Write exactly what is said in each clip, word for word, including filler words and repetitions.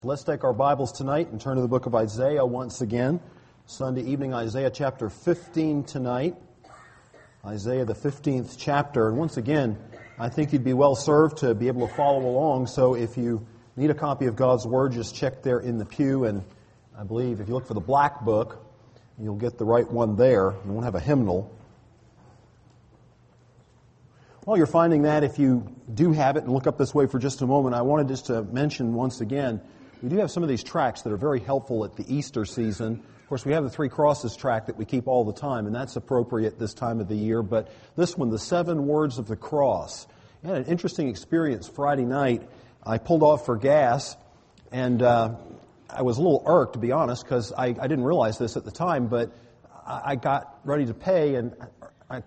Let's take our Bibles tonight and turn to the book of Isaiah once again. Sunday evening, Isaiah chapter fifteen tonight. Isaiah the fifteenth chapter. And once again, I think you'd be well served to be able to follow along. So if you need a copy of God's Word, just check there in the pew. And I believe if you look for the black book, you'll get the right one there. You won't have a hymnal. While you're finding that, if you do have it, and look up this way for just a moment, I wanted just to mention once again, we do have some of these tracts that are very helpful at the Easter season. Of course, we have the Three Crosses tract that we keep all the time, and that's appropriate this time of the year. But this one, the Seven Words of the Cross. I had an interesting experience Friday night. I pulled off for gas, and uh, I was a little irked, to be honest, because I, I didn't realize this at the time, but I, I got ready to pay, and I,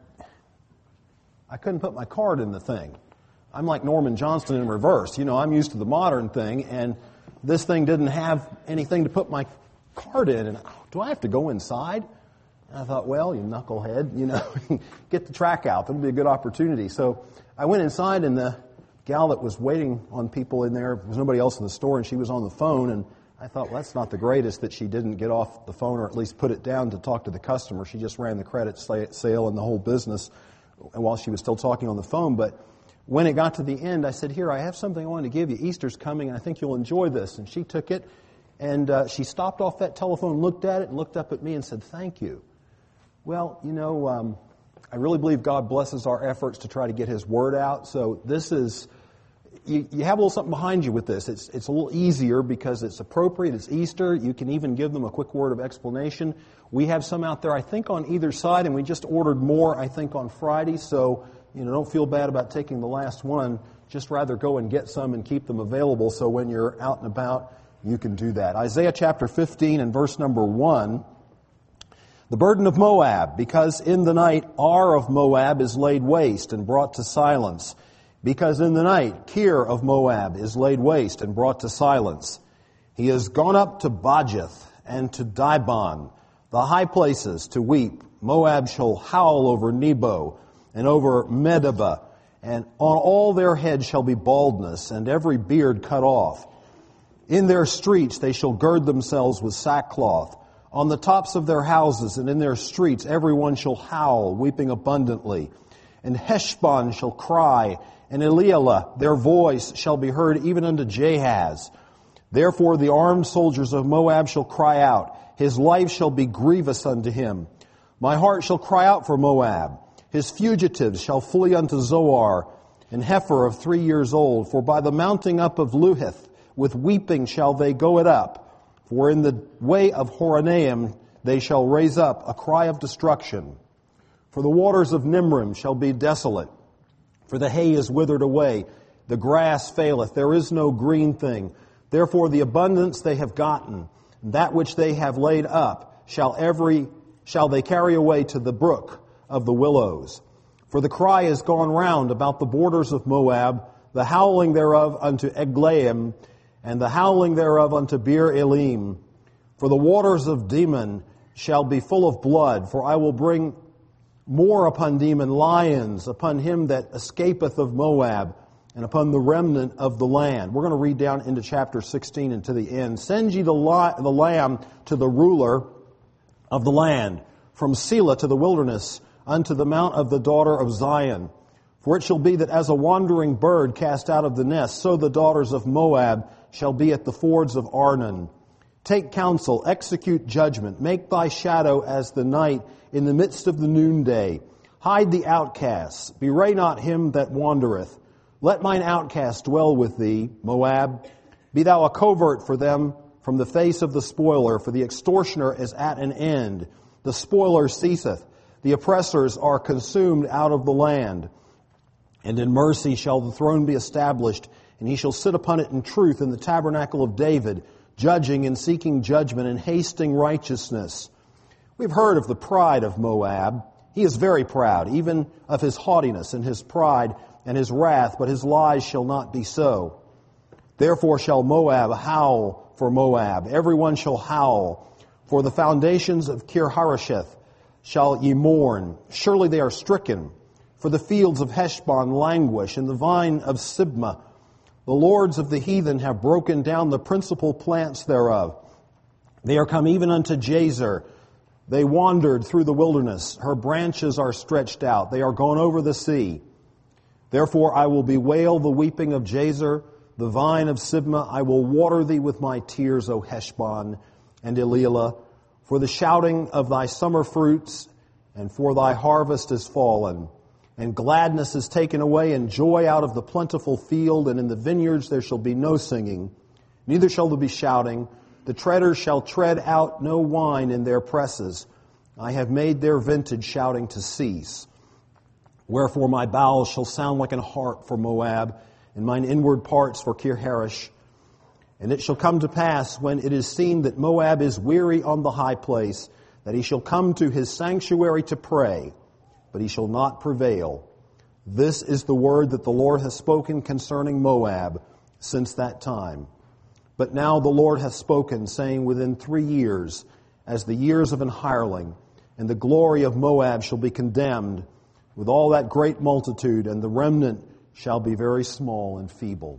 I couldn't put my card in the thing. I'm like Norman Johnston in reverse. You know, I'm used to the modern thing, and this thing didn't have anything to put my card in. And do I have to go inside? And I thought, well, you knucklehead, you know, get the track out. That'll be a good opportunity. So I went inside, and the gal that was waiting on people in there, there was nobody else in the store, and she was on the phone. And I thought, well, that's not the greatest that she didn't get off the phone or at least put it down to talk to the customer. She just ran the credit sale and the whole business while she was still talking on the phone. But when it got to the end, I said, here, I have something I want to give you. Easter's coming, and I think you'll enjoy this. And she took it, and uh, she stopped off that telephone, looked at it, and looked up at me and said, thank you. Well, you know, um, I really believe God blesses our efforts to try to get His Word out. So this is, you, you have a little something behind you with this. It's, it's a little easier because it's appropriate. It's Easter. You can even give them a quick word of explanation. We have some out there, I think, on either side, and we just ordered more, I think, on Friday. So You know, don't feel bad about taking the last one. Just rather go and get some and keep them available so when you're out and about, you can do that. Isaiah chapter fifteen and verse number one. The burden of Moab, because in the night Ar of Moab is laid waste and brought to silence. Because in the night Kir of Moab is laid waste and brought to silence. He has gone up to Bajith and to Dibon, the high places, to weep. Moab shall howl over Nebo and over Medeba, and on all their heads shall be baldness, and every beard cut off. In their streets they shall gird themselves with sackcloth. On the tops of their houses and in their streets everyone shall howl, weeping abundantly. And Heshbon shall cry, and Elialah, their voice shall be heard even unto Jahaz. Therefore the armed soldiers of Moab shall cry out. His life shall be grievous unto him. My heart shall cry out for Moab. His fugitives shall flee unto Zoar, and heifer of three years old. For by the mounting up of Luhith, with weeping shall they go it up. For in the way of Horonaim they shall raise up a cry of destruction. For the waters of Nimrim shall be desolate. For the hay is withered away, the grass faileth, there is no green thing. Therefore the abundance they have gotten, that which they have laid up, shall every shall they carry away to the brook of the willows. For the cry is gone round about the borders of Moab, the howling thereof unto Eglaim, and the howling thereof unto Beer Elim. For the waters of Demon shall be full of blood, for I will bring more upon Demon, lions, upon him that escapeth of Moab, and upon the remnant of the land. We're going to read down into chapter sixteen and to the end. Send ye the, li- the lamb to the ruler of the land, from Selah to the wilderness, unto the mount of the daughter of Zion. For it shall be that as a wandering bird cast out of the nest, so the daughters of Moab shall be at the fords of Arnon. Take counsel, execute judgment, make thy shadow as the night in the midst of the noonday. Hide the outcasts, bewray not him that wandereth. Let mine outcast dwell with thee, Moab. Be thou a covert for them from the face of the spoiler, for the extortioner is at an end. The spoiler ceaseth. The oppressors are consumed out of the land. And in mercy shall the throne be established, and he shall sit upon it in truth in the tabernacle of David, judging and seeking judgment and hasting righteousness. We've heard of the pride of Moab. He is very proud, even of his haughtiness and his pride and his wrath, but his lies shall not be so. Therefore shall Moab howl for Moab. Everyone shall howl. For the foundations of Kir-Hareseth shall ye mourn. Surely they are stricken. For the fields of Heshbon languish, and the vine of Sibmah. The lords of the heathen have broken down the principal plants thereof. They are come even unto Jazer. They wandered through the wilderness. Her branches are stretched out. They are gone over the sea. Therefore I will bewail the weeping of Jazer, the vine of Sibmah. I will water thee with my tears, O Heshbon and Elilah. For the shouting of thy summer fruits and for thy harvest is fallen. And gladness is taken away, and joy out of the plentiful field, and in the vineyards there shall be no singing, neither shall there be shouting. The treaders shall tread out no wine in their presses. I have made their vintage shouting to cease. Wherefore my bowels shall sound like an harp for Moab, and mine inward parts for Kirharish. And it shall come to pass, when it is seen that Moab is weary on the high place, that he shall come to his sanctuary to pray, but he shall not prevail. This is the word that the Lord hath spoken concerning Moab since that time. But now the Lord hath spoken, saying, within three years, as the years of an hireling, and the glory of Moab shall be condemned, with all that great multitude, and the remnant shall be very small and feeble.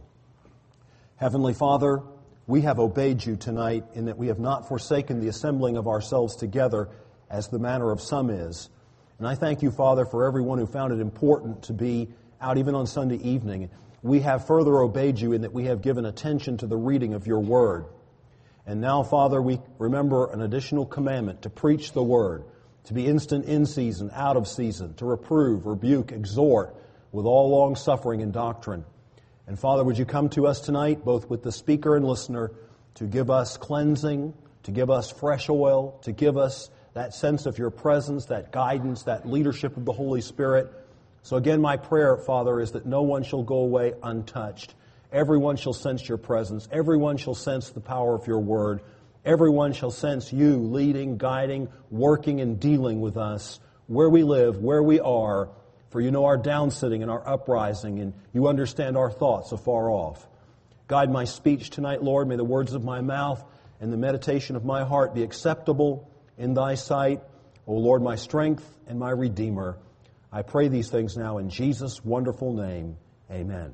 Heavenly Father, we have obeyed you tonight in that we have not forsaken the assembling of ourselves together, as the manner of some is. And I thank you, Father, for everyone who found it important to be out even on Sunday evening. We have further obeyed you in that we have given attention to the reading of your word. And now, Father, we remember an additional commandment to preach the word, to be instant in season, out of season, to reprove, rebuke, exhort with all long suffering and doctrine. And Father, would you come to us tonight, both with the speaker and listener, to give us cleansing, to give us fresh oil, to give us that sense of your presence, that guidance, that leadership of the Holy Spirit. So again, my prayer, Father, is that no one shall go away untouched. Everyone shall sense your presence. Everyone shall sense the power of your word. Everyone shall sense you leading, guiding, working, and dealing with us where we live, where we are. For you know our downsitting and our uprising, and you understand our thoughts afar off. Guide my speech tonight, Lord. May the words of my mouth and the meditation of my heart be acceptable in thy sight, O Lord, my strength and my Redeemer. I pray these things now in Jesus' wonderful name. Amen.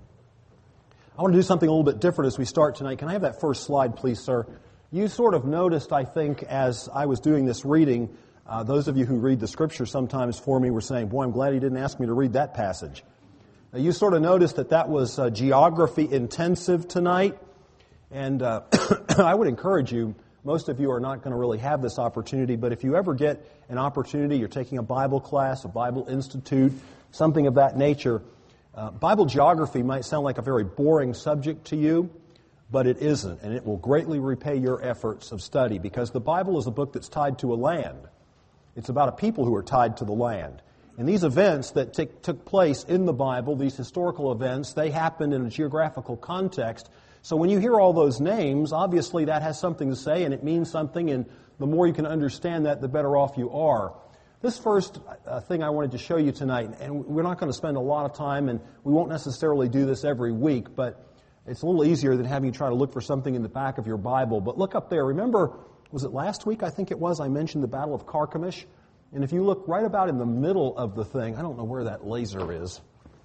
I want to do something a little bit different as we start tonight. Can I have that first slide, please, sir? You sort of noticed, I think, as I was doing this reading, uh, those of you who read the Scripture sometimes for me were saying, boy, I'm glad he didn't ask me to read that passage. Now, you sort of noticed that that was uh, geography intensive tonight. And uh, I would encourage you, most of you are not going to really have this opportunity, but if you ever get an opportunity, you're taking a Bible class, a Bible institute, something of that nature, uh, Bible geography might sound like a very boring subject to you, but it isn't, and it will greatly repay your efforts of study, because the Bible is a book that's tied to a land. It's about a people who are tied to the land. And these events that t- took place in the Bible, these historical events, they happened in a geographical context. So when you hear all those names, obviously that has something to say and it means something, and the more you can understand that, the better off you are. This first uh, thing I wanted to show you tonight, and we're not going to spend a lot of time, and we won't necessarily do this every week, but it's a little easier than having you try to look for something in the back of your Bible. But look up there. Remember, was it last week, I think it was, I mentioned the Battle of Carchemish? And if you look right about in the middle of the thing, I don't know where that laser is.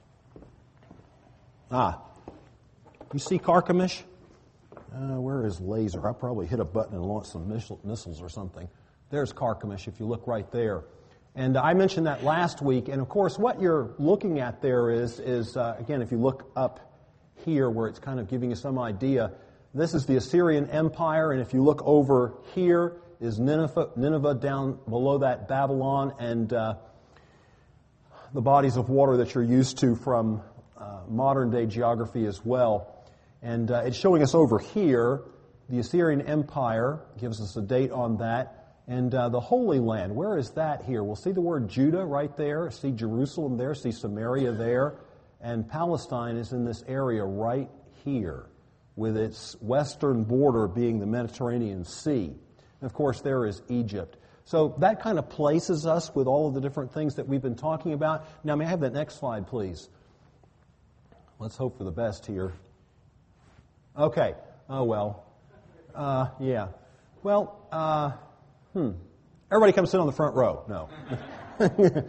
Ah. You see Carchemish? Uh, where is laser? I probably hit a button and launched some missile, missiles or something. There's Carchemish if you look right there. And I mentioned that last week. And of course, what you're looking at there is, is uh, again, if you look up here where it's kind of giving you some idea, this is the Assyrian Empire. And if you look over here is Nineveh, Nineveh down below that, Babylon, and uh, the bodies of water that you're used to from uh, modern-day geography as well. And uh, it's showing us over here, the Assyrian Empire, gives us a date on that. And uh, the Holy Land, where is that here? We'll see the word Judah right there, see Jerusalem there, see Samaria there. And Palestine is in this area right here, with its western border being the Mediterranean Sea. And of course, there is Egypt. So that kind of places us with all of the different things that we've been talking about. Now, may I have that next slide, please? Let's hope for the best here. Okay. Oh, well. Uh, yeah. Well, uh, hmm. Everybody come sit on the front row. No.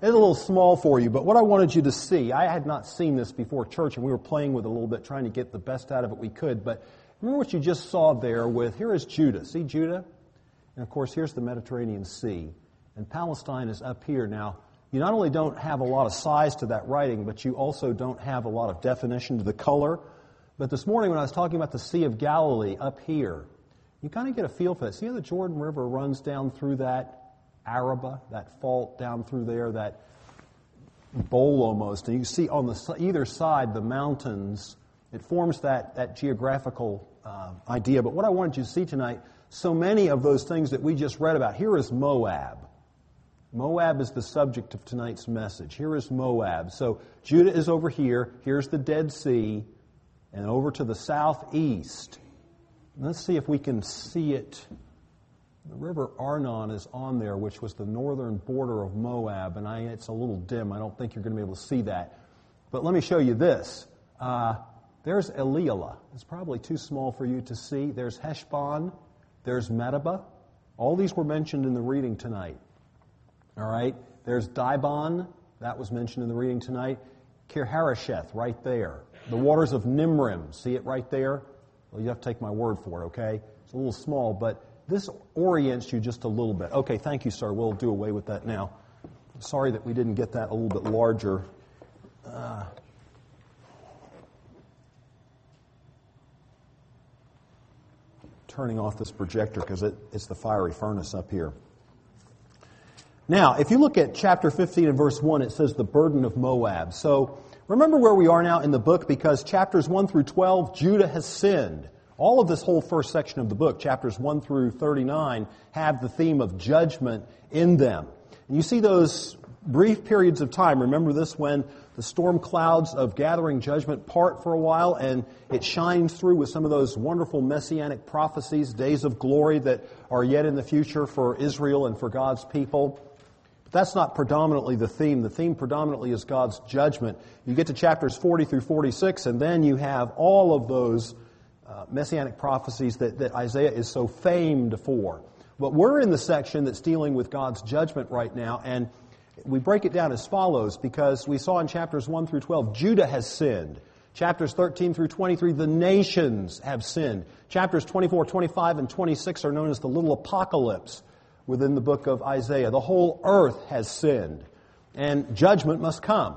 it's a little small for you, but what I wanted you to see, I had not seen this before church, and we were playing with it a little bit, trying to get the best out of it we could. But remember what you just saw there with, here is Judah. See Judah? And of course, here's the Mediterranean Sea. And Palestine is up here. Now, you not only don't have a lot of size to that writing, but you also don't have a lot of definition to the color. But this morning when I was talking about the Sea of Galilee up here, you kind of get a feel for it. See how the Jordan River runs down through that Araba, that fault down through there, that bowl almost. And you see on the either side the mountains. It forms that, that geographical uh, idea. But what I wanted you to see tonight, so many of those things that we just read about. Here is Moab. Moab is the subject of tonight's message. Here is Moab. So Judah is over here. Here's the Dead Sea. And over to the southeast. Let's see if we can see it. The river Arnon is on there, which was the northern border of Moab, and I, it's a little dim. I don't think you're going to be able to see that. But let me show you this. Uh, there's Elialah. It's probably too small for you to see. There's Heshbon. There's Medeba. All these were mentioned in the reading tonight. All right? There's Dibon. That was mentioned in the reading tonight. Kir-Hareseth, right there. The waters of Nimrim. See it right there? Well, you have to take my word for it, okay? It's a little small, but this orients you just a little bit. Okay, thank you, sir. We'll do away with that now. Sorry that we didn't get that a little bit larger. Uh, turning off this projector because it, it's the fiery furnace up here. Now, if you look at chapter fifteen and verse one, it says the burden of Moab. So remember where we are now in the book, because chapters one through twelve, Judah has sinned. All of this whole first section of the book, chapters one through thirty-nine, have the theme of judgment in them. And you see those brief periods of time. Remember this, when the storm clouds of gathering judgment part for a while, and it shines through with some of those wonderful messianic prophecies, days of glory that are yet in the future for Israel and for God's people. But that's not predominantly the theme. The theme predominantly is God's judgment. You get to chapters forty through forty-six, and then you have all of those Uh, messianic prophecies that, that Isaiah is so famed for. But we're in the section that's dealing with God's judgment right now, and we break it down as follows, because we saw in chapters one through twelve, Judah has sinned. Chapters thirteen through twenty-three, the nations have sinned. Chapters twenty-four, twenty-five, and twenty-six are known as the little apocalypse within the book of Isaiah. The whole earth has sinned, and judgment must come.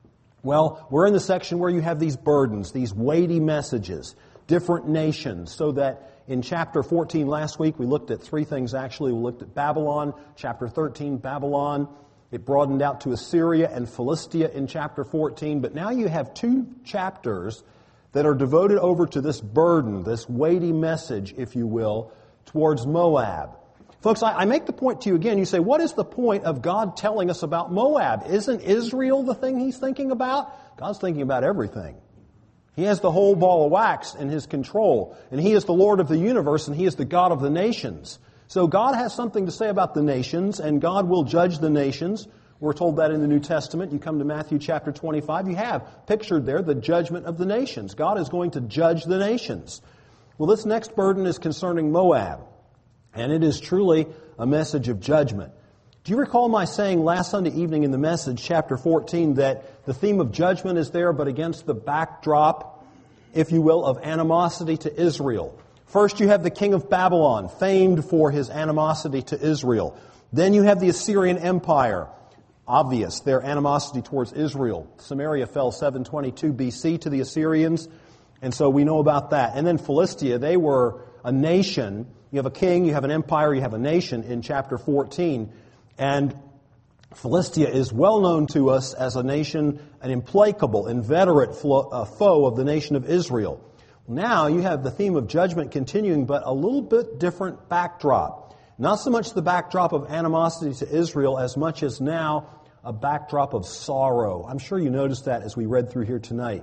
Well, we're in the section where you have these burdens, these weighty messages, different nations, so that in chapter fourteen last week we looked at three things actually. We looked at Babylon, chapter thirteen, Babylon. It broadened out to Assyria and Philistia in chapter fourteen. But now you have two chapters that are devoted over to this burden, this weighty message, if you will, towards Moab. Folks, I, I make the point to you again. You say, what is the point of God telling us about Moab? Isn't Israel the thing He's thinking about? God's thinking about everything. He has the whole ball of wax in His control. And He is the Lord of the universe, and He is the God of the nations. So God has something to say about the nations, and God will judge the nations. We're told that in the New Testament. You come to Matthew chapter twenty-five, you have pictured there the judgment of the nations. God is going to judge the nations. Well, this next burden is concerning Moab, and it is truly a message of judgment. Do you recall my saying last Sunday evening in the message, chapter fourteen, that the theme of judgment is there, but against the backdrop, if you will, of animosity to Israel? First, you have the king of Babylon, famed for his animosity to Israel. Then you have the Assyrian Empire, obvious, their animosity towards Israel. Samaria fell seven twenty-two B C to the Assyrians, and so we know about that. And then Philistia, they were a nation. You have a king, you have an empire, you have a nation in chapter fourteen. And Philistia is well known to us as a nation, an implacable, inveterate foe of the nation of Israel. Now you have the theme of judgment continuing, but a little bit different backdrop. Not so much the backdrop of animosity to Israel as much as now a backdrop of sorrow. I'm sure you noticed that as we read through here tonight.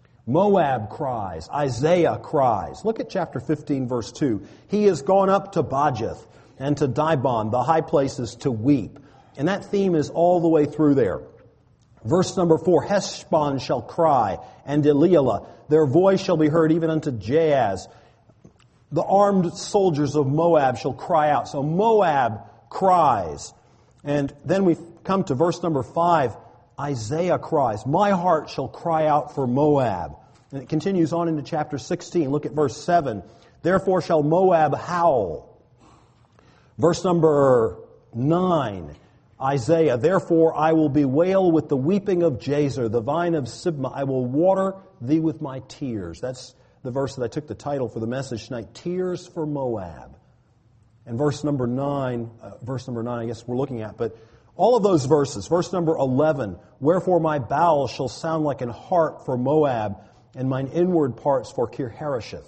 Moab cries, Isaiah cries. Look at chapter fifteen, verse two. He has gone up to Bajith and to Dibon, the high places, to weep. And that theme is all the way through there. Verse number four, Heshbon shall cry, and Elialah, their voice shall be heard even unto Jahaz. The armed soldiers of Moab shall cry out. So Moab cries. And then we come to verse number five, Isaiah cries, "My heart shall cry out for Moab." And it continues on into chapter sixteen. Look at verse seven. "Therefore shall Moab howl." Verse number nine, Isaiah, "Therefore I will bewail with the weeping of Jazer, the vine of Sibmah. I will water thee with my tears." That's the verse that I took the title for the message tonight, Tears for Moab. And verse number nine, uh, verse number nine I guess we're looking at, but all of those verses, verse number eleven, "Wherefore my bowels shall sound like an harp for Moab, and mine inward parts for Kir-Hareseth,"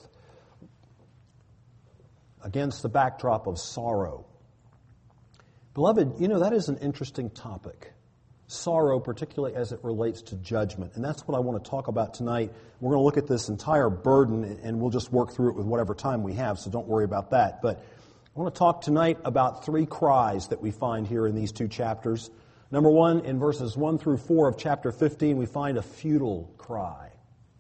against the backdrop of sorrow. Beloved, you know, that is an interesting topic. Sorrow, particularly as it relates to judgment. And that's what I want to talk about tonight. We're going to look at this entire burden, and we'll just work through it with whatever time we have, so don't worry about that. But I want to talk tonight about three cries that we find here in these two chapters. Number one, in verses one through four of chapter fifteen, we find a futile cry.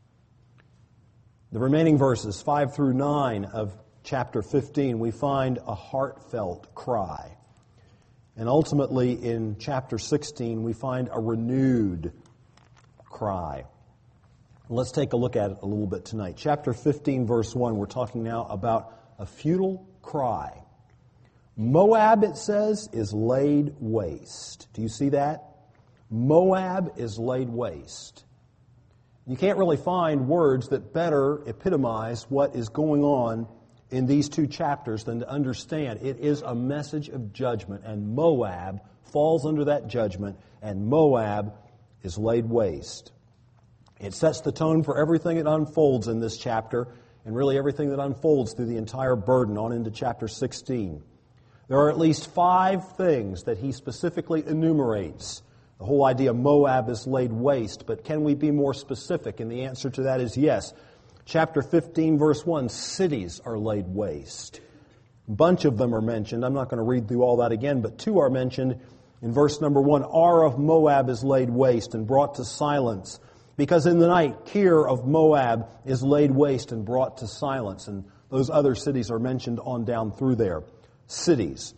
The remaining verses, five through nine of chapter fifteen, we find a heartfelt cry. And ultimately, in chapter sixteen, we find a renewed cry. Let's take a look at it a little bit tonight. Chapter fifteen, verse one, we're talking now about a futile cry. Moab, it says, is laid waste. Do you see that? Moab is laid waste. You can't really find words that better epitomize what is going on in these two chapters than to understand it is a message of judgment, and Moab falls under that judgment, and Moab is laid waste. It sets the tone for everything that unfolds in this chapter, and really everything that unfolds through the entire burden on into chapter sixteen. There are at least five things that he specifically enumerates. The whole idea of Moab is laid waste, but can we be more specific? And the answer to that is yes. Chapter fifteen, verse one, cities are laid waste. A bunch of them are mentioned. I'm not going to read through all that again, but two are mentioned. In verse number one, Ar of Moab is laid waste and brought to silence. Because in the night, Kir of Moab is laid waste and brought to silence. And those other cities are mentioned on down through there. Cities.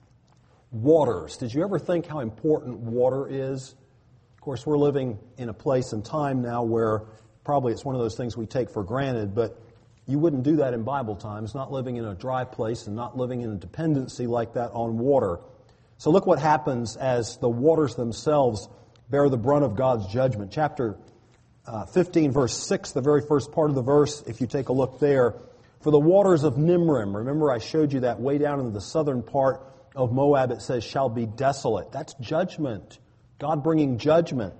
Waters. Did you ever think how important water is? Of course, we're living in a place and time now where probably it's one of those things we take for granted, but you wouldn't do that in Bible times, not living in a dry place and not living in a dependency like that on water. So look what happens as the waters themselves bear the brunt of God's judgment. Chapter uh, fifteen, verse six, the very first part of the verse, if you take a look there, "For the waters of Nimrim," remember I showed you that way down in the southern part of Moab, it says, "shall be desolate." That's judgment. God bringing judgment.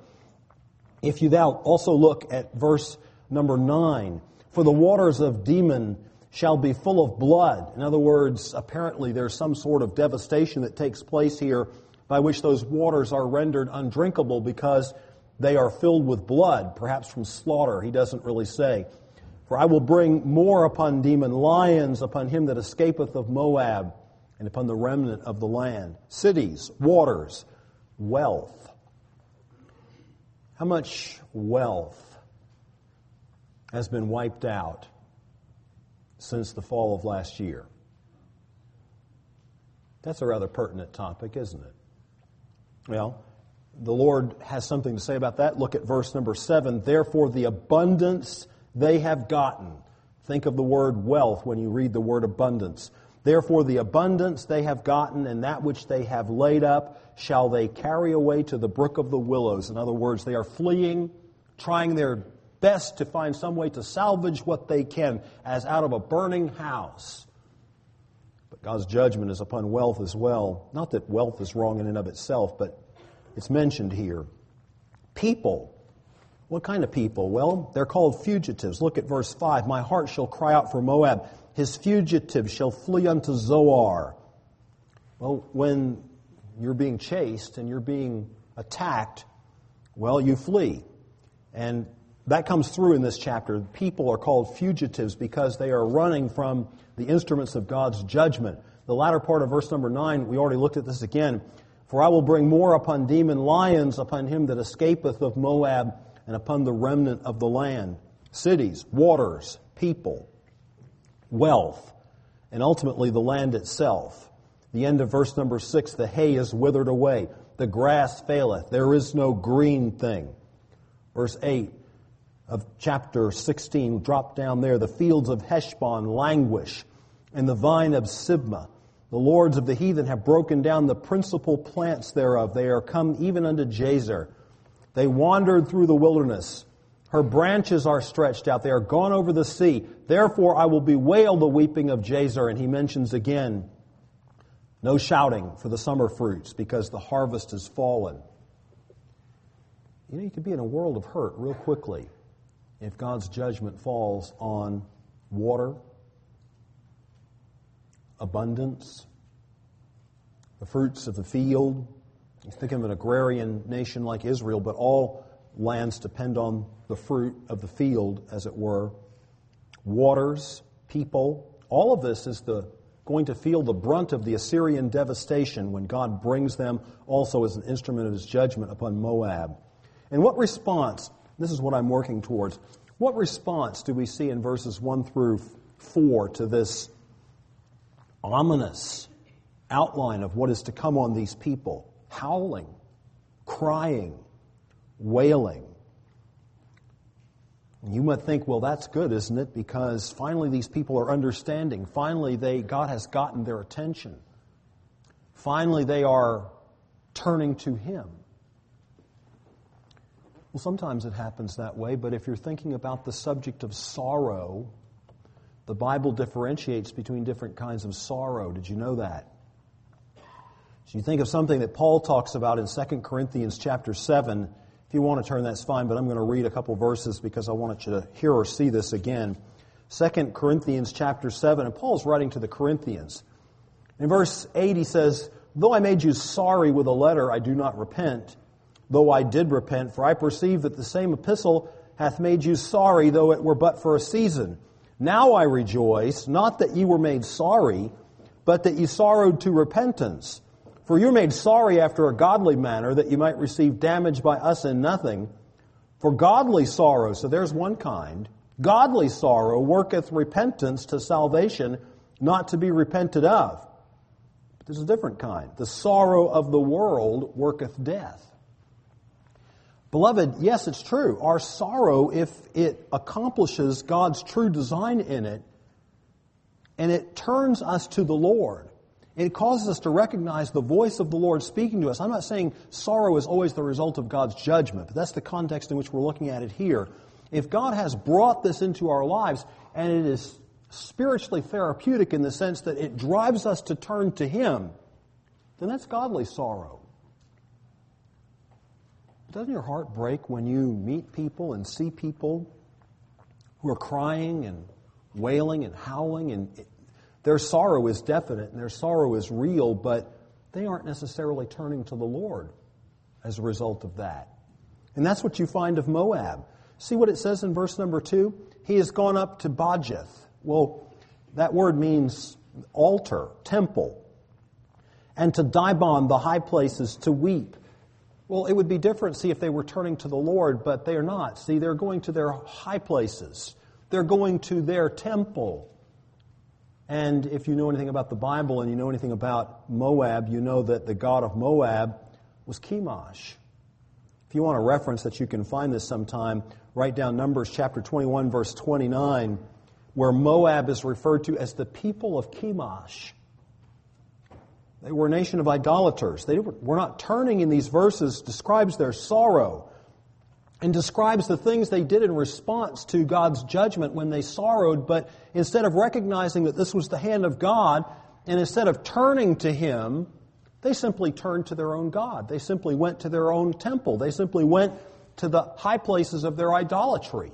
If you thou also look at verse number nine, "For the waters of Demon shall be full of blood." In other words, apparently there's some sort of devastation that takes place here by which those waters are rendered undrinkable because they are filled with blood, perhaps from slaughter. He doesn't really say. "For I will bring more upon Demon, lions upon him that escapeth of Moab, and upon the remnant of the land." Cities, waters, wealth. How much wealth has been wiped out since the fall of last year? That's a rather pertinent topic, isn't it? Well, the Lord has something to say about that. Look at verse number seven. "Therefore the abundance they have gotten." Think of the word wealth when you read the word abundance. "Therefore the abundance they have gotten, and that which they have laid up, shall they carry away to the brook of the willows." In other words, they are fleeing, trying their best to find some way to salvage what they can, as out of a burning house. But God's judgment is upon wealth as well. Not that wealth is wrong in and of itself, but it's mentioned here. People. What kind of people? Well, they're called fugitives. Look at verse five. "My heart shall cry out for Moab. His fugitives shall flee unto Zoar." Well, when you're being chased and you're being attacked, well, you flee. And that comes through in this chapter. People are called fugitives because they are running from the instruments of God's judgment. The latter part of verse number nine, we already looked at this again. "For I will bring more upon Demon, lions upon him that escapeth of Moab, and upon the remnant of the land." Cities, waters, people, wealth, and ultimately the land itself. The end of verse number six, "The hay is withered away." The grass faileth. There is no green thing. Verse eight of chapter sixteen, drop down there. The fields of Heshbon languish, and the vine of Sibmah. The lords of the heathen have broken down the principal plants thereof. They are come even unto Jazer. They wandered through the wilderness. Her branches are stretched out. They are gone over the sea. Therefore I will bewail the weeping of Jazer. And he mentions again, no shouting for the summer fruits, because the harvest is fallen. You know, you could be in a world of hurt real quickly if God's judgment falls on water, abundance, the fruits of the field. You think of an agrarian nation like Israel, but all lands depend on the fruit of the field, as it were. Waters, people, all of this is the going to feel the brunt of the Assyrian devastation when God brings them also as an instrument of His judgment upon Moab. And what response, this is what I'm working towards, what response do we see in verses one through four to this ominous outline of what is to come on these people? Howling, crying, wailing. You might think, well, that's good, isn't it? Because finally these people are understanding. Finally, they God has gotten their attention. Finally, they are turning to Him. Well, sometimes it happens that way, but if you're thinking about the subject of sorrow, the Bible differentiates between different kinds of sorrow. Did you know that? So you think of something that Paul talks about in Second Corinthians chapter seven. If you want to turn, that's fine, but I'm going to read a couple verses because I want you to hear or see this again. Second Corinthians chapter seven, and Paul's writing to the Corinthians. In verse eight he says, though I made you sorry with a letter, I do not repent, though I did repent, for I perceive that the same epistle hath made you sorry, though it were but for a season. Now I rejoice, not that ye were made sorry, but that ye sorrowed to repentance. For you are made sorry after a godly manner, that you might receive damage by us in nothing. For godly sorrow, so there's one kind, godly sorrow worketh repentance to salvation, not to be repented of. But there's a different kind. The sorrow of the world worketh death. Beloved, yes, it's true. Our sorrow, if it accomplishes God's true design in it, and it turns us to the Lord, it causes us to recognize the voice of the Lord speaking to us. I'm not saying sorrow is always the result of God's judgment, but that's the context in which we're looking at it here. If God has brought this into our lives, and it is spiritually therapeutic in the sense that it drives us to turn to Him, then that's godly sorrow. Doesn't your heart break when you meet people and see people who are crying and wailing and howling, and their sorrow is definite and their sorrow is real, but they aren't necessarily turning to the Lord as a result of that? And that's what you find of Moab. See what it says in verse number two? He has gone up to Bajeth. Well, that word means altar, temple. And to Dibon, the high places, to weep. Well, it would be different, see, if they were turning to the Lord, but they are not. See, they're going to their high places. They're going to their temple. And if you know anything about the Bible and you know anything about Moab, you know that the god of Moab was Chemosh. If you want a reference that you can find this sometime, write down Numbers chapter twenty-one, verse twenty-nine, where Moab is referred to as the people of Chemosh. They were a nation of idolaters. They were not turning in these verses, describes their sorrow and describes the things they did in response to God's judgment when they sorrowed. But instead of recognizing that this was the hand of God, and instead of turning to Him, they simply turned to their own God. They simply went to their own temple. They simply went to the high places of their idolatry.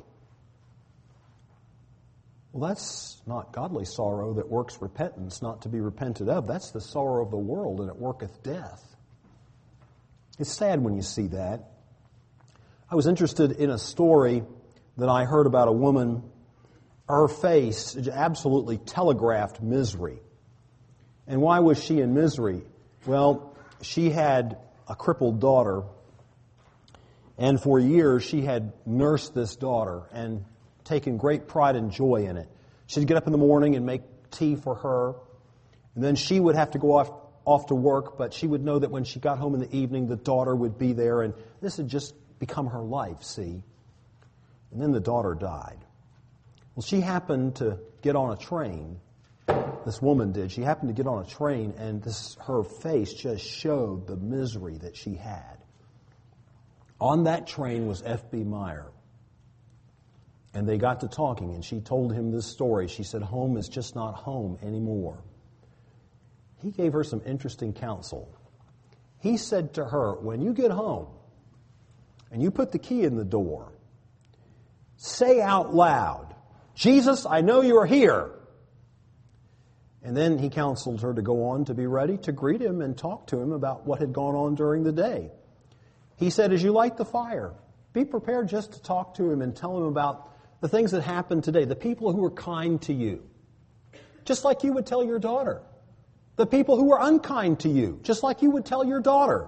Well, that's not godly sorrow that works repentance, not to be repented of. That's the sorrow of the world, and it worketh death. It's sad when you see that. I was interested in a story that I heard about a woman. Her face absolutely telegraphed misery. And why was she in misery? Well, she had a crippled daughter, and for years she had nursed this daughter and taken great pride and joy in it. She'd get up in the morning and make tea for her, and then she would have to go off off to work, but she would know that when she got home in the evening, the daughter would be there, and this had just become her life, see? And then the daughter died. Well, she happened to get on a train. This woman did. She happened to get on a train, and this her face just showed the misery that she had. On that train was F B Meyer. And they got to talking, and she told him this story. She said, home is just not home anymore. He gave her some interesting counsel. He said to her, when you get home and you put the key in the door, say out loud, Jesus, I know you are here. And then he counseled her to go on to be ready to greet him and talk to him about what had gone on during the day. He said, as you light the fire, be prepared just to talk to him and tell him about the things that happened today, the people who were kind to you, just like you would tell your daughter. The people who were unkind to you, just like you would tell your daughter.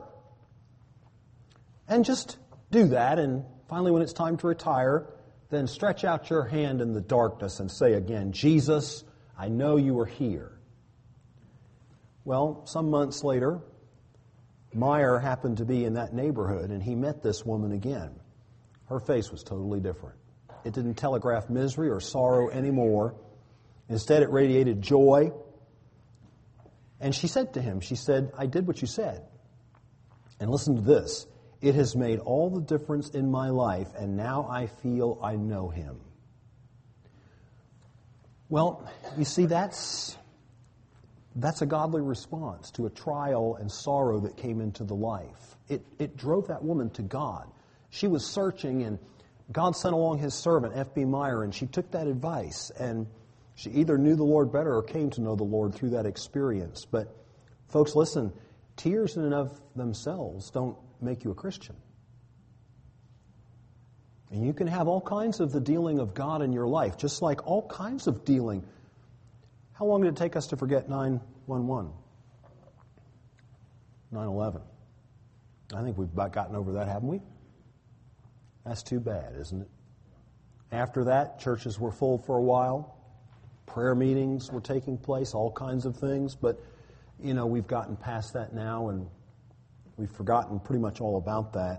And just do that, and finally when it's time to retire, then stretch out your hand in the darkness and say again, Jesus, I know you are here. Well, some months later, Meyer happened to be in that neighborhood, and he met this woman again. Her face was totally different. It didn't telegraph misery or sorrow anymore. Instead, it radiated joy. And she said to him, she said, I did what you said. And listen to this. It has made all the difference in my life, and now I feel I know him. Well, you see, that's, that's a godly response to a trial and sorrow that came into the life. It, it drove that woman to God. She was searching, and God sent along His servant, F B Meyer, and she took that advice, and she either knew the Lord better or came to know the Lord through that experience. But, folks, listen, tears in and of themselves don't make you a Christian. And you can have all kinds of the dealing of God in your life, just like all kinds of dealing. How long did it take us to forget nine one one? nine eleven. I think we've about gotten over that, haven't we? That's too bad, isn't it? After that, churches were full for a while. Prayer meetings were taking place, all kinds of things. But, you know, we've gotten past that now, and we've forgotten pretty much all about that.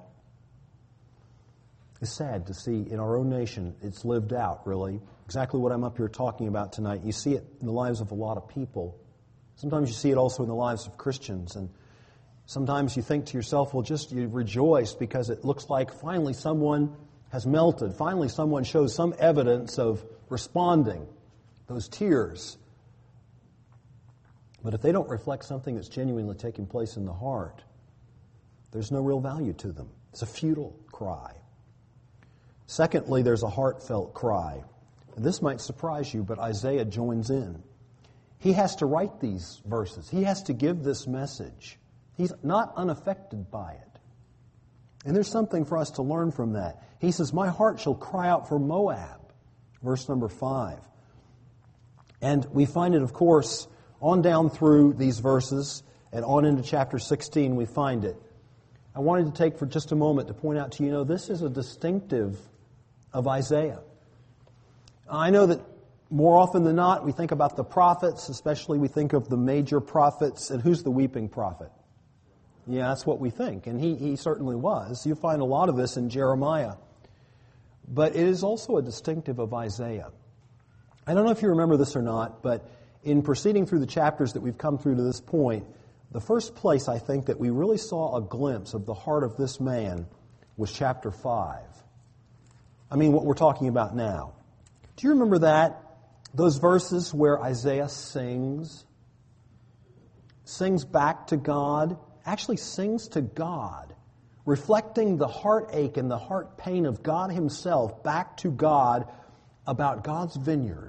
It's sad to see in our own nation, it's lived out, really. Exactly what I'm up here talking about tonight. You see it in the lives of a lot of people. Sometimes you see it also in the lives of Christians. And sometimes you think to yourself, well, just you rejoice because it looks like finally someone has melted. Finally someone shows some evidence of responding. Those tears. But if they don't reflect something that's genuinely taking place in the heart, there's no real value to them. It's a futile cry. Secondly, there's a heartfelt cry. And this might surprise you, but Isaiah joins in. He has to write these verses. He has to give this message. He's not unaffected by it. And there's something for us to learn from that. He says, my heart shall cry out for Moab. Verse number five. And we find it, of course, on down through these verses and on into chapter sixteen, we find it. I wanted to take for just a moment to point out to you, you know, this is a distinctive of Isaiah. I know that more often than not, we think about the prophets, especially we think of the major prophets, and who's the weeping prophet? Yeah, that's what we think, and he, he certainly was. You find a lot of this in Jeremiah. But it is also a distinctive of Isaiah. I don't know if you remember this or not, but in proceeding through the chapters that we've come through to this point, the first place I think that we really saw a glimpse of the heart of this man was chapter five. I mean, what we're talking about now. Do you remember that? Those verses where Isaiah sings, sings back to God, actually sings to God, reflecting the heartache and the heart pain of God Himself back to God about God's vineyard.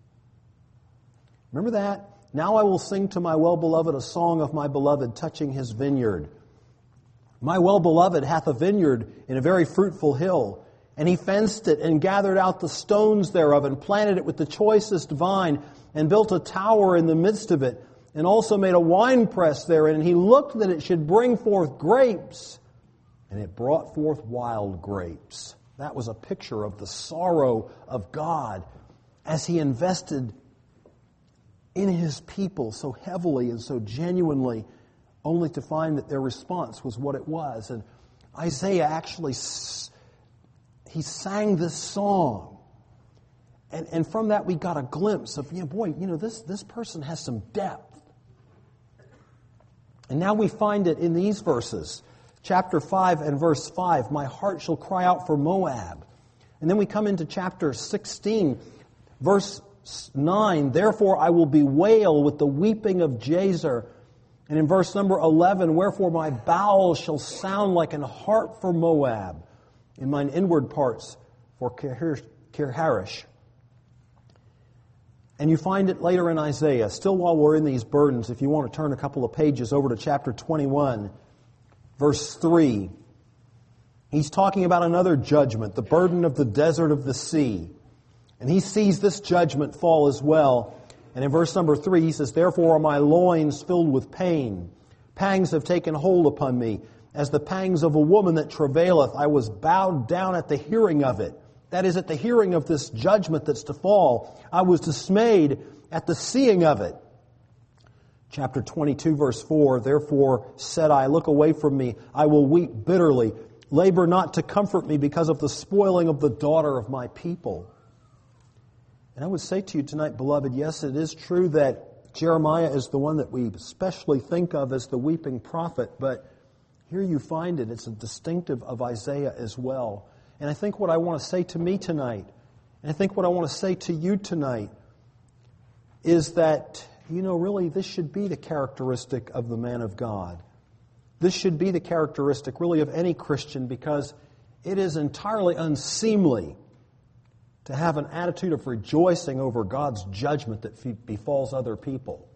Remember that? Now I will sing to my well-beloved a song of my beloved touching His vineyard. My well-beloved hath a vineyard in a very fruitful hill, and he fenced it and gathered out the stones thereof and planted it with the choicest vine and built a tower in the midst of it and also made a winepress therein. And he looked that it should bring forth grapes, and it brought forth wild grapes. That was a picture of the sorrow of God as He invested in His people so heavily and so genuinely, only to find that their response was what it was. And Isaiah actually, he sang this song. And, and from that we got a glimpse of, you know, boy, you know, this, this person has some depth. And now we find it in these verses. Chapter five and verse five, my heart shall cry out for Moab. And then we come into chapter sixteen, verse nine, therefore I will bewail with the weeping of Jazer. And in verse number eleven, wherefore my bowels shall sound like an harp for Moab, in mine inward parts for Kirharish. And you find it later in Isaiah. Still while we're in these burdens, if you want to turn a couple of pages over to chapter twenty-one, verse three. He's talking about another judgment, the burden of the desert of the sea. And he sees this judgment fall as well. And in verse number three, he says, therefore are my loins filled with pain. Pangs have taken hold upon me. As the pangs of a woman that travaileth, I was bowed down at the hearing of it. That is, at the hearing of this judgment that's to fall. I was dismayed at the seeing of it. Chapter twenty-two, verse four, therefore said I, look away from me. I will weep bitterly. Labor not to comfort me because of the spoiling of the daughter of my people. And I would say to you tonight, beloved, yes, it is true that Jeremiah is the one that we especially think of as the weeping prophet, but here you find it. It's a distinctive of Isaiah as well. And I think what I want to say to me tonight, and I think what I want to say to you tonight, is that, you know, really this should be the characteristic of the man of God. This should be the characteristic really of any Christian, because it is entirely unseemly to have an attitude of rejoicing over God's judgment that befalls other people.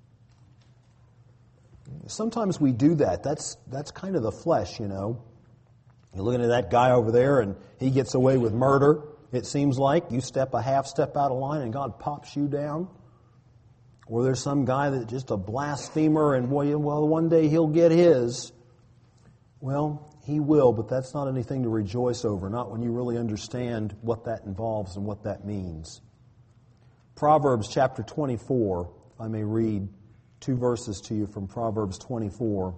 Sometimes we do that. That's that's kind of the flesh, you know. You're looking at that guy over there and he gets away with murder. It seems like you step a half step out of line and God pops you down. Or there's some guy that's just a blasphemer and, well, one day he'll get his. Well, he will, but that's not anything to rejoice over, not when you really understand what that involves and what that means. Proverbs chapter twenty-four, if I may read two verses to you from Proverbs twenty-four.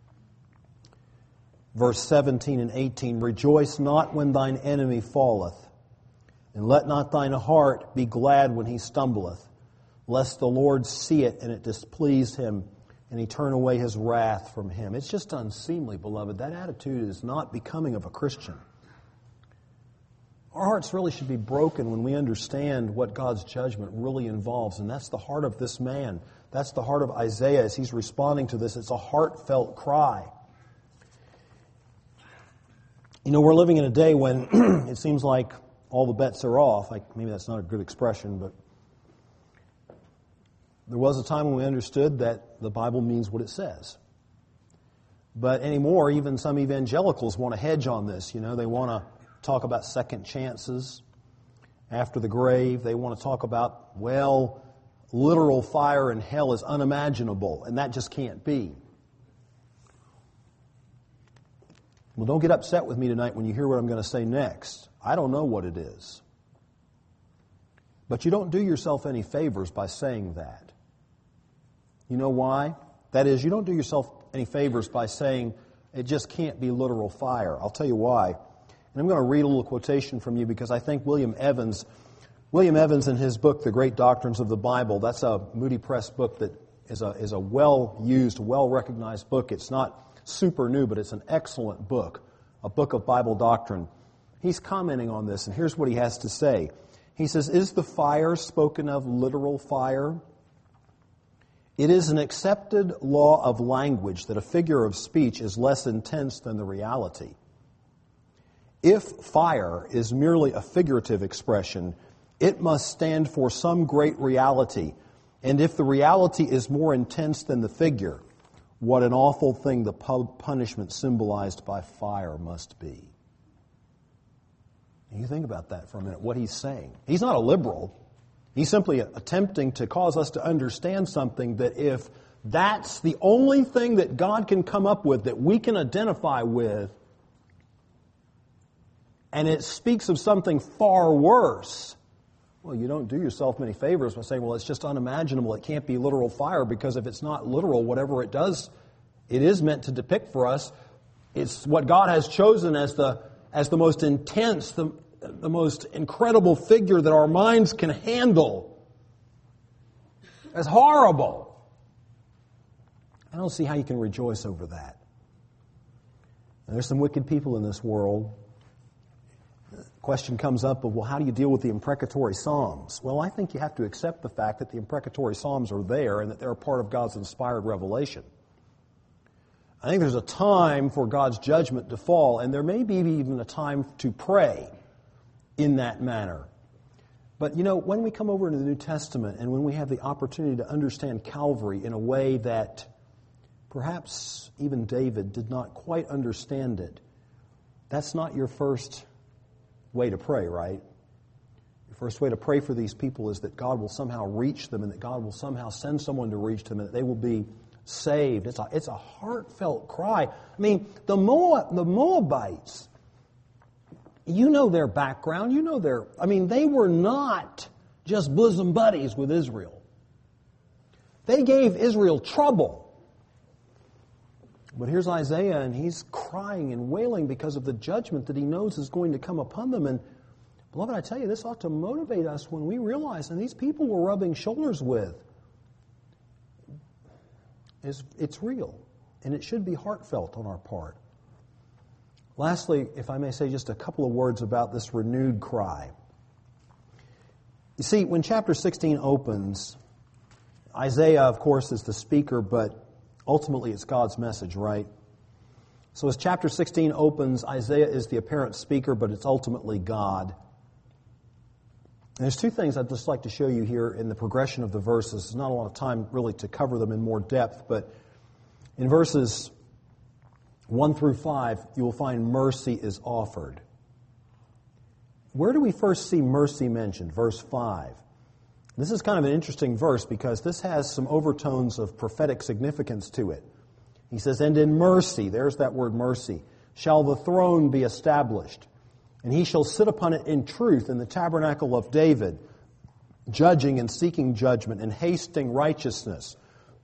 Verse seventeen and eighteen, rejoice not when thine enemy falleth, and let not thine heart be glad when he stumbleth, lest the Lord see it and it displease him, and he turn away his wrath from him. It's just unseemly, beloved. That attitude is not becoming of a Christian. Our hearts really should be broken when we understand what God's judgment really involves, and that's the heart of this man. That's the heart of Isaiah as he's responding to this. It's a heartfelt cry. You know, we're living in a day when it seems like all the bets are off. Like, maybe that's not a good expression, but there was a time when we understood that the Bible means what it says. But anymore, even some evangelicals want to hedge on this. You know, they want to talk about second chances after the grave. They want to talk about, well, literal fire in hell is unimaginable, and that just can't be. Well, don't get upset with me tonight when you hear what I'm going to say next. I don't know what it is. But you don't do yourself any favors by saying that. You know why? That is, you don't do yourself any favors by saying it just can't be literal fire. I'll tell you why. And I'm going to read a little quotation from you because I think William Evans, William Evans in his book, The Great Doctrines of the Bible, that's a Moody Press book that is a, is a well-used, well-recognized book. It's not super new, but it's an excellent book, a book of Bible doctrine. He's commenting on this, and here's what he has to say. He says, is the fire spoken of literal fire? It is an accepted law of language that a figure of speech is less intense than the reality. If fire is merely a figurative expression, it must stand for some great reality. And if the reality is more intense than the figure, what an awful thing the punishment symbolized by fire must be. And you think about that for a minute, what he's saying. He's not a liberal. He's simply attempting to cause us to understand something that if that's the only thing that God can come up with that we can identify with, and it speaks of something far worse, Well, you don't do yourself many favors by saying, well, it's just unimaginable. It can't be literal fire, because if it's not literal, whatever it does, it is meant to depict for us. It's what God has chosen as the as the most intense, the, the most incredible figure that our minds can handle. As horrible. I don't see how you can rejoice over that. And there's some wicked people in this world. The question comes up of, well, how do you deal with the imprecatory Psalms? Well, I think you have to accept the fact that the imprecatory Psalms are there and that they're a part of God's inspired revelation. I think there's a time for God's judgment to fall, and there may be even a time to pray in that manner. But, you know, when we come over into the New Testament and when we have the opportunity to understand Calvary in a way that perhaps even David did not quite understand it, that's not your first way to pray, right? Your first way to pray for these people is that God will somehow reach them and that God will somehow send someone to reach them and that they will be saved. It's a, it's a heartfelt cry. I mean, the Moab, the Moabites, you know their background. You know their, I mean, they were not just bosom buddies with Israel. They gave Israel trouble. But here's Isaiah, and he's crying and wailing because of the judgment that he knows is going to come upon them. And, beloved, I tell you, this ought to motivate us when we realize, and these people we're rubbing shoulders with, is it's real, and it should be heartfelt on our part. Lastly, if I may say just a couple of words about this renewed cry. You see, when chapter sixteen opens, Isaiah, of course, is the speaker, but ultimately it's God's message, right? So as chapter sixteen opens, Isaiah is the apparent speaker, but it's ultimately God. And there's two things I'd just like to show you here in the progression of the verses. There's not a lot of time really to cover them in more depth, but in verses one through five, you will find mercy is offered. Where do we first see mercy mentioned? Verse five. This is kind of an interesting verse because this has some overtones of prophetic significance to it. He says, and in mercy, there's that word mercy, shall the throne be established. And he shall sit upon it in truth in the tabernacle of David, judging and seeking judgment and hasting righteousness.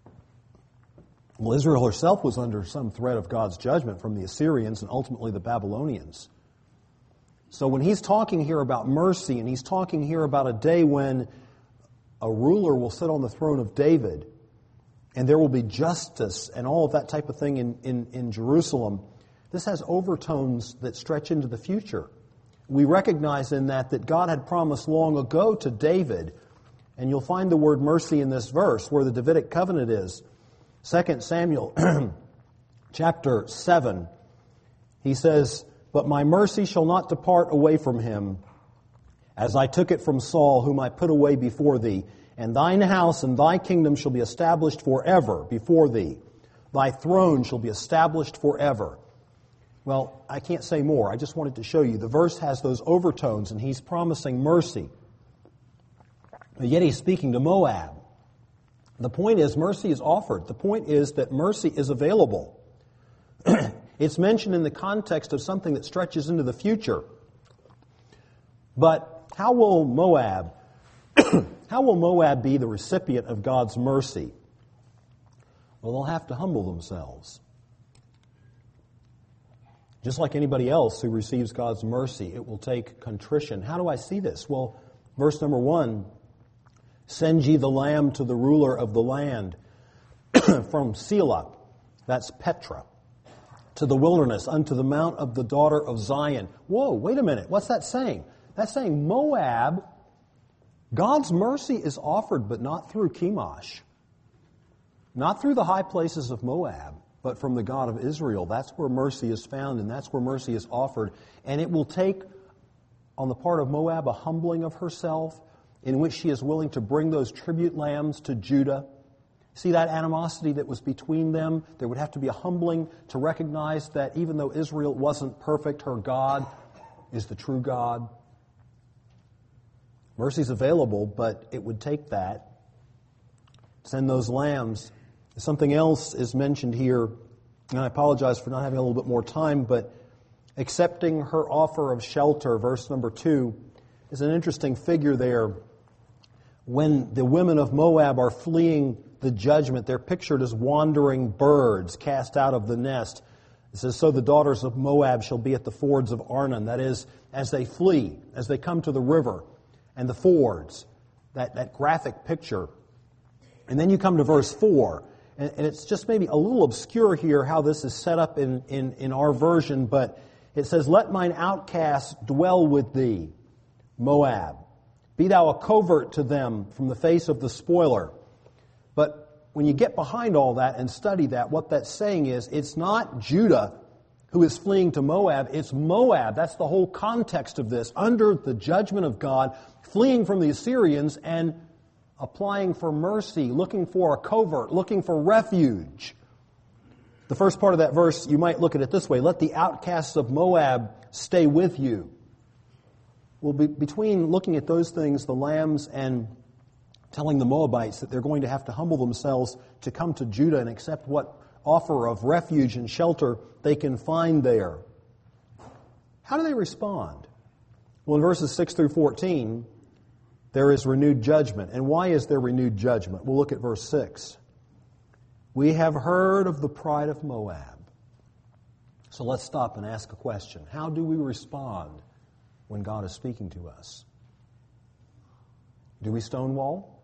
Well, Israel herself was under some threat of God's judgment from the Assyrians and ultimately the Babylonians. So when he's talking here about mercy, and he's talking here about a day when a ruler will sit on the throne of David, and there will be justice and all of that type of thing in, in, in Jerusalem, this has overtones that stretch into the future. We recognize in that that God had promised long ago to David, and you'll find the word mercy in this verse where the Davidic covenant is. Second Samuel chapter seven, he says, but my mercy shall not depart away from him, as I took it from Saul, whom I put away before thee. And thine house and thy kingdom shall be established forever before thee. Thy throne shall be established forever. Well, I can't say more. I just wanted to show you. The verse has those overtones, and he's promising mercy. But yet he's speaking to Moab. The point is, mercy is offered. The point is that mercy is available. It's mentioned in the context of something that stretches into the future. But how will Moab, how will Moab be the recipient of God's mercy? Well, they'll have to humble themselves. Just like anybody else who receives God's mercy, it will take contrition. How do I see this? Well, verse number one, send ye the lamb to the ruler of the land from Selah, that's Petra, to the wilderness, unto the mount of the daughter of Zion. Whoa, wait a minute. What's that saying? That's saying Moab, God's mercy is offered, but not through Chemosh. Not through the high places of Moab, but from the God of Israel. That's where mercy is found, and that's where mercy is offered. And it will take, on the part of Moab, a humbling of herself, in which she is willing to bring those tribute lambs to Judah. See that animosity that was between them? There would have to be a humbling to recognize that even though Israel wasn't perfect, her God is the true God. Mercy's available, but it would take that. Send those lambs. Something else is mentioned here, and I apologize for not having a little bit more time, but accepting her offer of shelter, verse number two, is an interesting figure there. When the women of Moab are fleeing the judgment, they're pictured as wandering birds cast out of the nest. It says, so the daughters of Moab shall be at the fords of Arnon. That is, as they flee, as they come to the river and the fords, that, that graphic picture. And then you come to verse four, and, and it's just maybe a little obscure here how this is set up in, in, in our version, but it says, let mine outcasts dwell with thee, Moab. Be thou a covert to them from the face of the spoiler. But when you get behind all that and study that, what that's saying is, it's not Judah who is fleeing to Moab, it's Moab. That's the whole context of this. Under the judgment of God, fleeing from the Assyrians and applying for mercy, looking for a covert, looking for refuge. The first part of that verse, you might look at it this way, let the outcasts of Moab stay with you. Well, be, between looking at those things, the lambs, and telling the Moabites that they're going to have to humble themselves to come to Judah and accept what offer of refuge and shelter they can find there. How do they respond? Well, in verses six through fourteen, there is renewed judgment. And why is there renewed judgment? We'll look at verse six. We have heard of the pride of Moab. So let's stop and ask a question. How do we respond when God is speaking to us? Do we stonewall?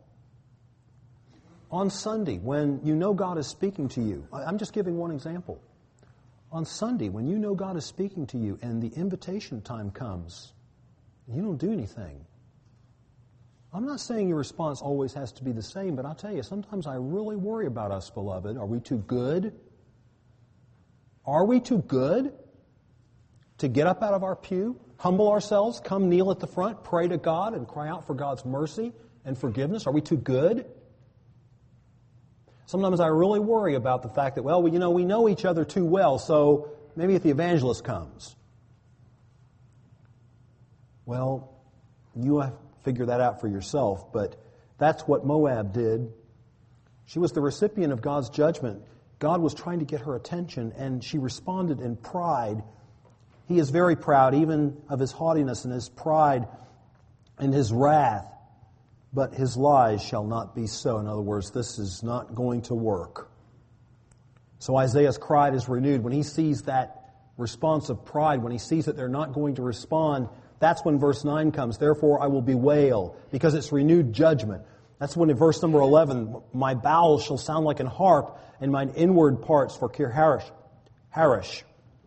On Sunday, when you know God is speaking to you, I'm just giving one example. On Sunday, when you know God is speaking to you and the invitation time comes, you don't do anything. I'm not saying your response always has to be the same, but I'll tell you, sometimes I really worry about us, beloved. Are we too good? Are we too good to get up out of our pew, humble ourselves, come kneel at the front, pray to God, and cry out for God's mercy and forgiveness? Are we too good? Sometimes I really worry about the fact that, well, we, you know, we know each other too well, so maybe if the evangelist comes. Well, you have to figure that out for yourself, but that's what Moab did. She was the recipient of God's judgment. God was trying to get her attention, and she responded in pride. He is very proud, even of his haughtiness and his pride and his wrath. But his lies shall not be so. In other words, this is not going to work. So Isaiah's cry is renewed. When he sees that response of pride, when he sees that they're not going to respond, that's when verse nine comes. Therefore I will bewail, because it's renewed judgment. That's when in verse number eleven, my bowels shall sound like an harp, and mine inward parts for Kir-harish. Harish.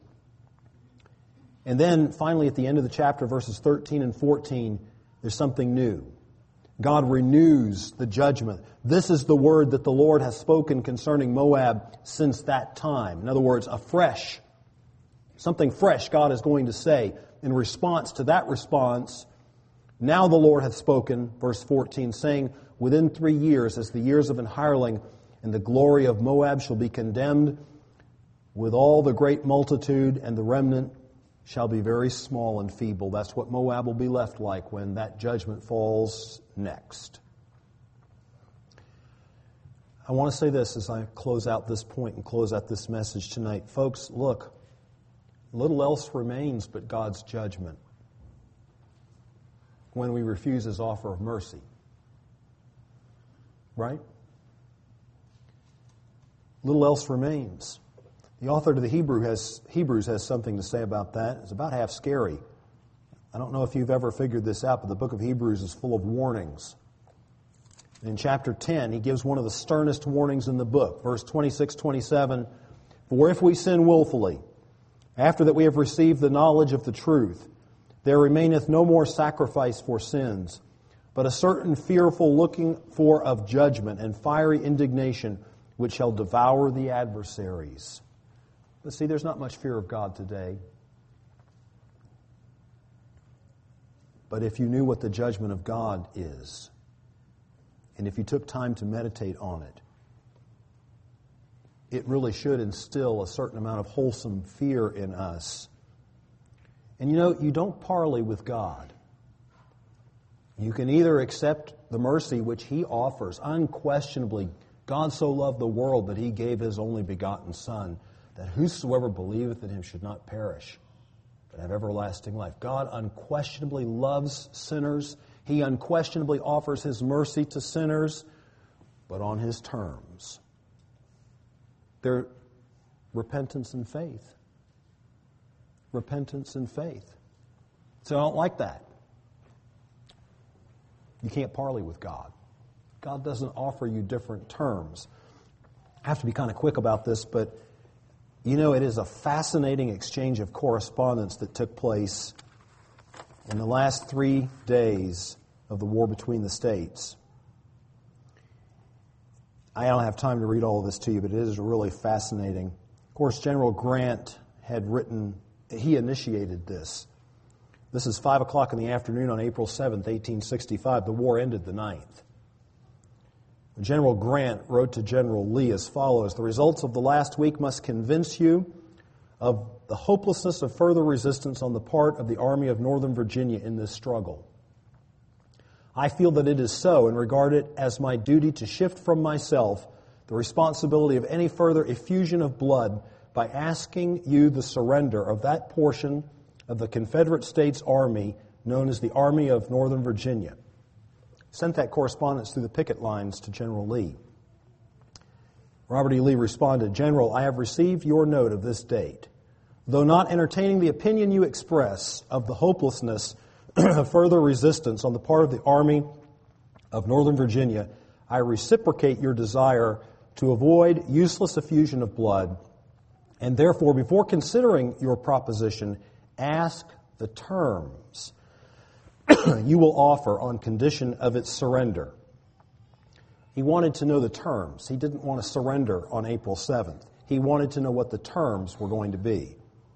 And then finally at the end of the chapter, verses thirteen and fourteen, there's something new. God renews the judgment. This is the word that the Lord has spoken concerning Moab since that time. In other words, afresh. Something fresh God is going to say. In response to that response, now the Lord hath spoken, verse fourteen, saying, within three years, as the years of an hireling, and the glory of Moab shall be condemned, with all the great multitude, and the remnant shall be very small and feeble. That's what Moab will be left like when that judgment falls next. I want to say this as I close out this point and close out this message tonight. Folks, look, little else remains but God's judgment when we refuse His offer of mercy. Right? Little else remains. The author to the Hebrew has, Hebrews has something to say about that. It's about half scary. I don't know if you've ever figured this out, but the book of Hebrews is full of warnings. In chapter ten, he gives one of the sternest warnings in the book. Verse twenty-six, twenty-seven, for if we sin willfully, after that we have received the knowledge of the truth, there remaineth no more sacrifice for sins, but a certain fearful looking for of judgment and fiery indignation, which shall devour the adversaries. But see, there's not much fear of God today. But if you knew what the judgment of God is, and if you took time to meditate on it, it really should instill a certain amount of wholesome fear in us. And you know, you don't parley with God. You can either accept the mercy which He offers. Unquestionably, God so loved the world that He gave His only begotten Son, that whosoever believeth in Him should not perish, but have everlasting life. God unquestionably loves sinners. He unquestionably offers His mercy to sinners, but on His terms. They're repentance and faith. Repentance and faith. So I don't like that. You can't parley with God. God doesn't offer you different terms. I have to be kind of quick about this, but you know, it is a fascinating exchange of correspondence that took place in the last three days of the war between the states. I don't have time to read all of this to you, but it is really fascinating. Of course, General Grant had written, he initiated this. This is five o'clock in the afternoon on April seventh, eighteen sixty-five. The war ended the ninth. General Grant wrote to General Lee as follows: "The results of the last week must convince you of the hopelessness of further resistance on the part of the Army of Northern Virginia in this struggle. I feel that it is so and regard it as my duty to shift from myself the responsibility of any further effusion of blood by asking you the surrender of that portion of the Confederate States Army known as the Army of Northern Virginia." Sent that correspondence through the picket lines to General Lee. Robert E. Lee responded, "General, I have received your note of this date. Though not entertaining the opinion you express of the hopelessness of further resistance on the part of the Army of Northern Virginia, I reciprocate your desire to avoid useless effusion of blood, and therefore, before considering your proposition, ask the terms you will offer on condition of its surrender." He wanted to know the terms. He didn't want to surrender on April seventh. He wanted to know what the terms were going to be.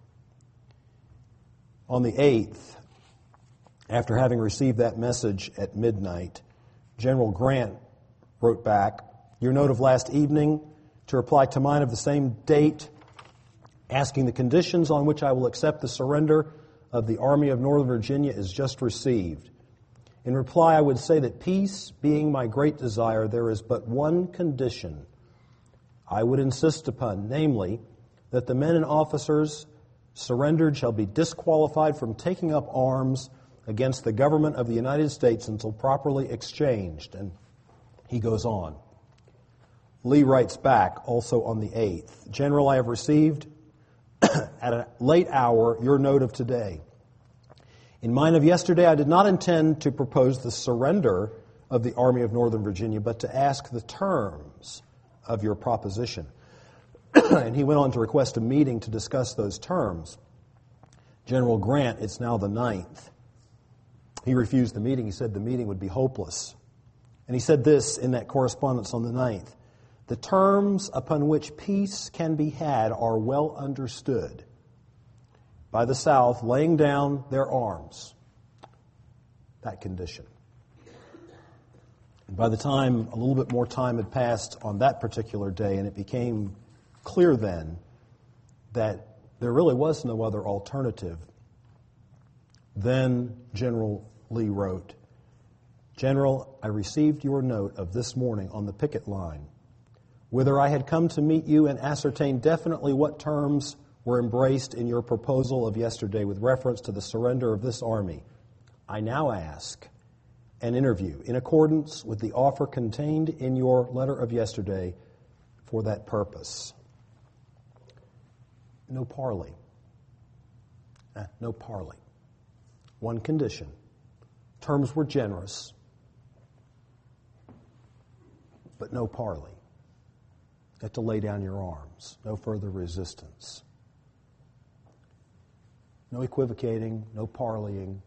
On the eighth, after having received that message at midnight, General Grant wrote back, "Your note of last evening to reply to mine of the same date, asking the conditions on which I will accept the surrender of the Army of Northern Virginia is just received. In reply, I would say that peace being my great desire, there is but one condition I would insist upon, namely, that the men and officers surrendered shall be disqualified from taking up arms against the government of the United States until properly exchanged." And he goes on. Lee writes back also on the eighth, "General, I have received at a late hour your note of today. In mine of yesterday, I did not intend to propose the surrender of the Army of Northern Virginia, but to ask the terms of your proposition." And he went on to request a meeting to discuss those terms. General Grant, it's now the ninth. He refused the meeting. He said the meeting would be hopeless. And he said this in that correspondence on the ninth: "The terms upon which peace can be had are well understood by the South laying down their arms." That condition. And by the time a little bit more time had passed on that particular day, and it became clear then that there really was no other alternative, then General Lee wrote, "General, I received your note of this morning on the picket line, whither I had come to meet you and ascertain definitely what terms were embraced in your proposal of yesterday with reference to the surrender of this army. I now ask an interview in accordance with the offer contained in your letter of yesterday for that purpose." No parley. Eh, no parley. One condition. Terms were generous, but no parley. You have to lay down your arms. No further resistance. No equivocating, no parleying.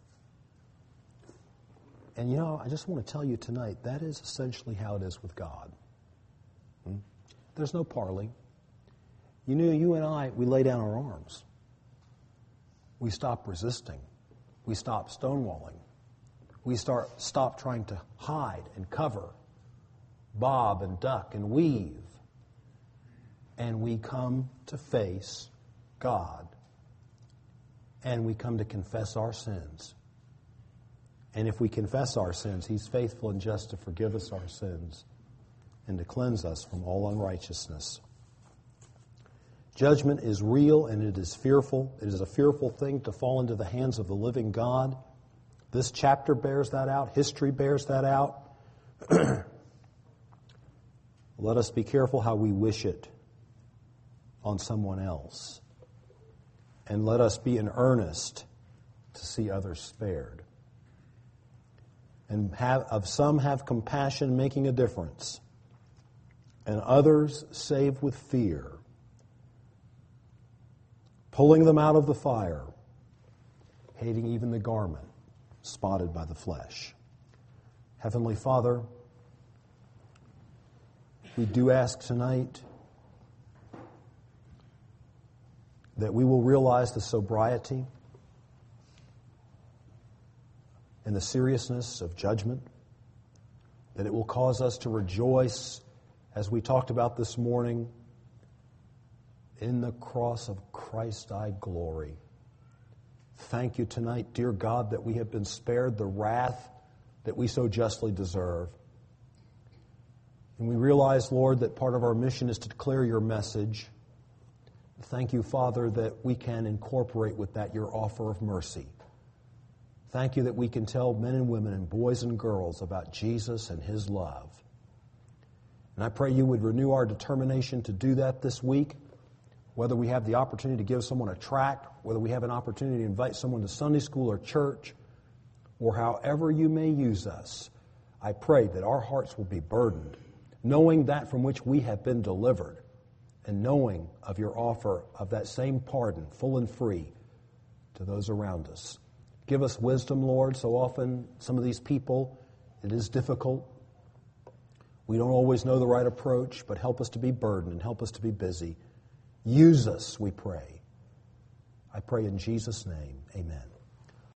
And you know, I just want to tell you tonight, that is essentially how it is with God. Hmm? There's no parley. You know, you and I, we lay down our arms. We stop resisting. We stop stonewalling. We start stop trying to hide and cover, bob and duck and weave. And we come to face God. And we come to confess our sins. And if we confess our sins, He's faithful and just to forgive us our sins and to cleanse us from all unrighteousness. Judgment is real and it is fearful. It is a fearful thing to fall into the hands of the living God. This chapter bears that out. History bears that out. Let us be careful how we wish it on someone else. And let us be in earnest to see others spared. And have, of some have compassion, making a difference. And others save with fear, pulling them out of the fire, hating even the garment spotted by the flesh. Heavenly Father, we do ask tonight that we will realize the sobriety and the seriousness of judgment, that it will cause us to rejoice, as we talked about this morning, in the cross of Christ thy glory. Thank you tonight, dear God, that we have been spared the wrath that we so justly deserve. And we realize, Lord, that part of our mission is to declare your message. Thank you, Father, that we can incorporate with that your offer of mercy. Thank you that we can tell men and women and boys and girls about Jesus and his love. And I pray you would renew our determination to do that this week, whether we have the opportunity to give someone a tract, whether we have an opportunity to invite someone to Sunday school or church, or however you may use us. I pray that our hearts will be burdened, knowing that from which we have been delivered, and knowing of your offer of that same pardon, full and free, to those around us. Give us wisdom, Lord. So often, some of these people, it is difficult. We don't always know the right approach, but help us to be burdened and help us to be busy. Use us, we pray. I pray in Jesus' name, amen.